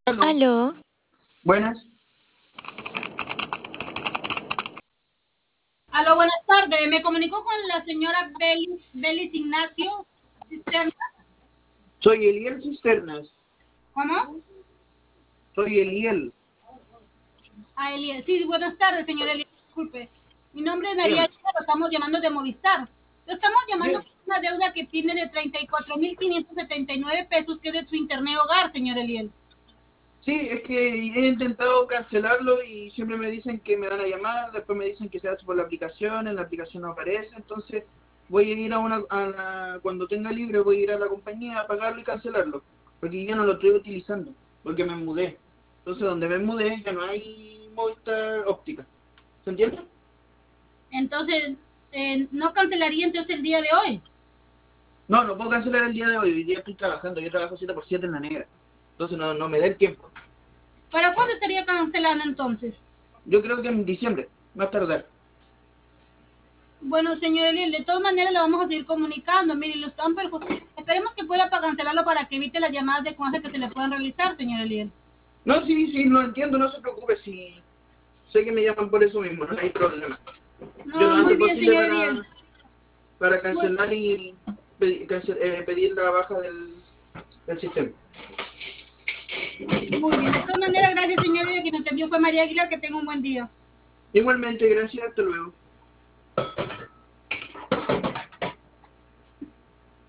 Aló, Aló, buenas. Aló, buenas tardes. Me comunico con la señora Belis Ignacio Cisterna. Soy Eliel Cisternas. ¿Cómo? Soy Eliel. Eliel. Sí, buenas tardes, señora Eliel. Disculpe. Mi nombre es María Dígame. Elena, lo estamos llamando de Movistar. Lo estamos llamando Bien. por una deuda que tiene de 34.579 pesos, que es de su internet hogar, señora Eliel. Sí, es que he intentado cancelarlo y siempre me dicen que me van a llamar, después me dicen que se hace por la aplicación, en la aplicación no aparece, entonces voy a ir cuando tenga libre voy a ir a la compañía a pagarlo y cancelarlo, porque ya no lo estoy utilizando, porque me mudé. Entonces donde me mudé ya no hay Movistar óptica. ¿Se entiende? Entonces, no cancelaría entonces el día de hoy. No, no puedo cancelar el día de hoy, hoy día estoy trabajando, yo trabajo 7x7 en la negra, entonces no me da el tiempo. ¿Para cuándo estaría cancelando entonces? Yo creo que en diciembre, más tardar. Bueno, señor Eliel, de todas maneras le vamos a seguir comunicando. Mire, lo están esperemos que pueda cancelarlo para que evite las llamadas de confianza que se le puedan realizar, señor Eliel. No, sí, sí, lo entiendo, no se preocupe, sí. Sé que me llaman por eso mismo, no hay problema. Yo No, lo muy antes bien, posible señor Eliel. para Muy, cancelar y pedir la baja del sistema. muy bien. De todas maneras, gracias, señor Eliel. Quien nos atendió fue María Aguilar. Que tenga un buen día. Igualmente, gracias, hasta luego.